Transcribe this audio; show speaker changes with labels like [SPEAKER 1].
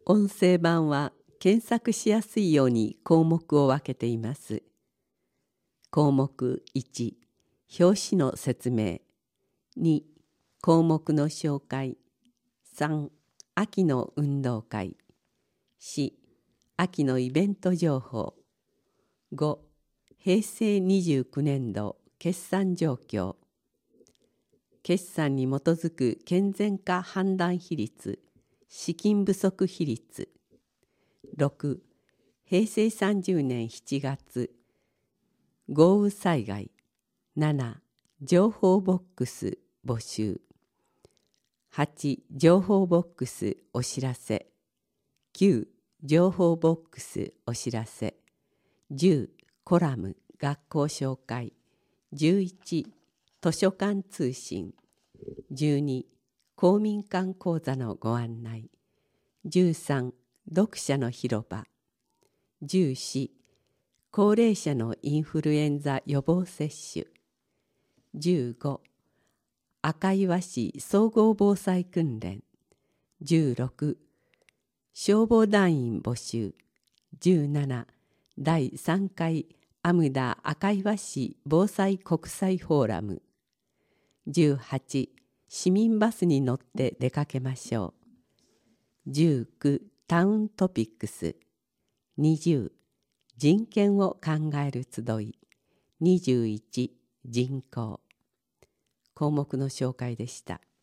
[SPEAKER 1] 音声版は検索しやすいように項目を分けています。項目1、表紙の説明。2、項目の紹介。3、秋の運動会。4、秋のイベント情報。5、平成29年度決算状況。決算に基づく健全化判断比率、資金不足比率。6、平成30年7月、豪雨災害。7、情報ボックス募集。8、情報ボックスお知らせ。9、情報ボックスお知らせ。10、コラム学校紹介。11、図書館通信。12、公民館講座のご案内。13、読者の広場。14、高齢者のインフルエンザ予防接種。15、赤岩市総合防災訓練。16、消防団員募集。17、第3回アムダ赤岩市防災国際フォーラム。18、市民バスに乗って出かけましょう。19、タウントピックス。20、人権を考える集い。21、人口。項目の紹介でした。